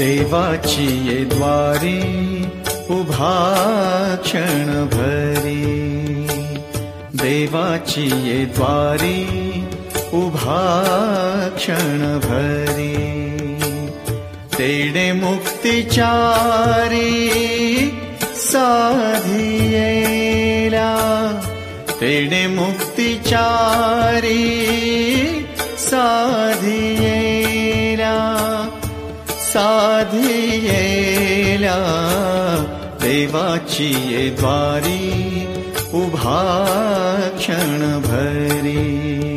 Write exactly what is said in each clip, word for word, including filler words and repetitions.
देवाची ये द्वारी उभा क्षण भरी, देवाची ये द्वारी उभा क्षण भरी, तेडे मुक्तिचारी साधियेला, तेडे मुक्तिचारी साधियेला, साधियेला, देवाची ये द्वारी उभा क्षण भरी,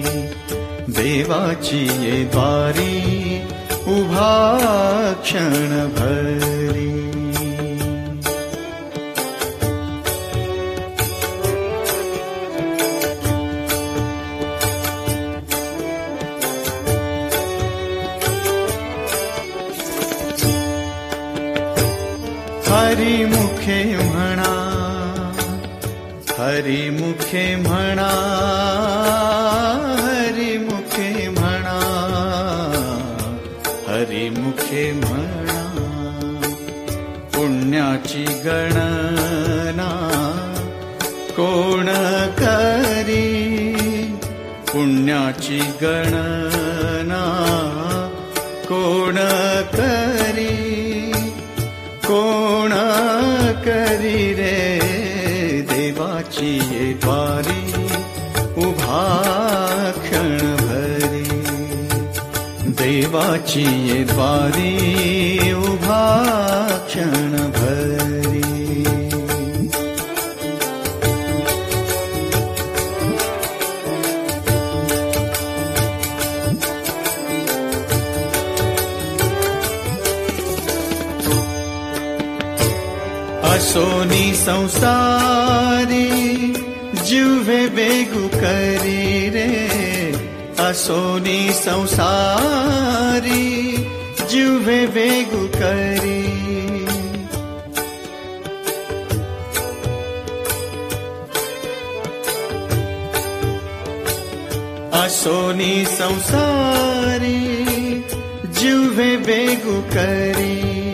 देवाची ये द्वारी उभा क्षण भरी. हरी मुखे म्हणा, हरी मुखे म्हणा, हरी मुखे म्हणा, हरी मुखे म्हणा, पुण्याची गणना कोण करी, पुण्याची गणना कोण करी, कोण करी रे, देवाची ये द्वारी उभा क्षण भरी, देवाची ये द्वारी उभा क्षण भरी. असोनी संसारी जुवे बेगु करी रे, असोनी संसारी जुवे बेगु करी, असोनी संसारी जुवे बेगु करी,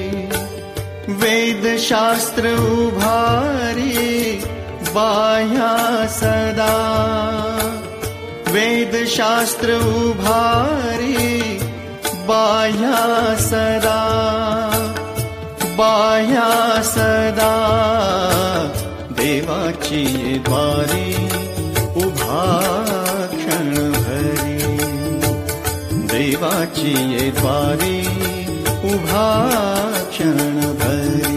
वेद शास्त्र उभारी बाह्या सदा, वेद शास्त्र उभारी बाह्या सदा, बाह्या सदा, देवाची ये द्वारी उभा क्षण भरी, देवाची ये द्वारी उभा क्षण भरी.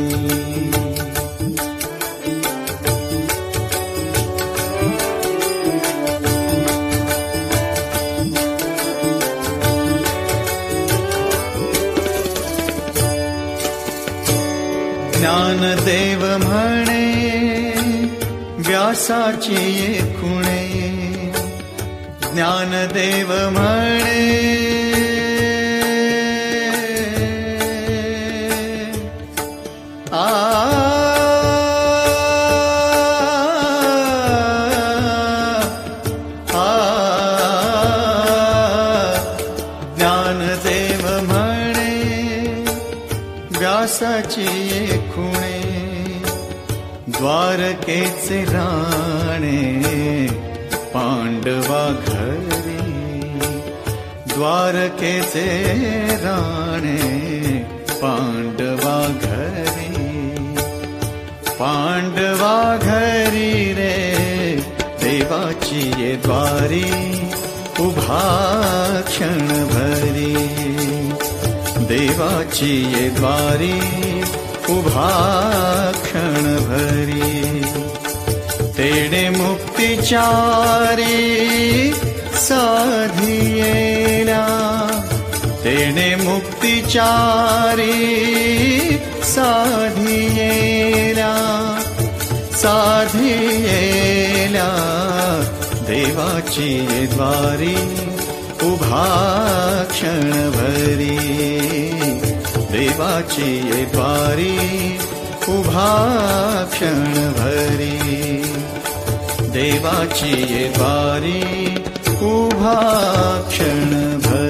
ज्ञानदेव म्हणे व्यासाची ये खुणे, ज्ञानदेव म्हणे आ ज्ञानदेव म्हणे व्यासाची ये खुणे, द्वारकेचे राणे पांडवा घरी, द्वारकेचे राणे पांडवा घरी, पांडवा घरी रे, देवाची ये द्वारी उभा क्षण भरी, देवाची ये द्वारी उभा क्षण भरी, तेडे मुक्तिचारी साधियेला, तेडे मुक्तिचारी साधियेला, साधियेला, देवाची ये द्वारी उभा क्षण भरी, देवाची ये द्वारी उभा क्षण भरी, देवाची ये द्वारी उभा क्षण भरी.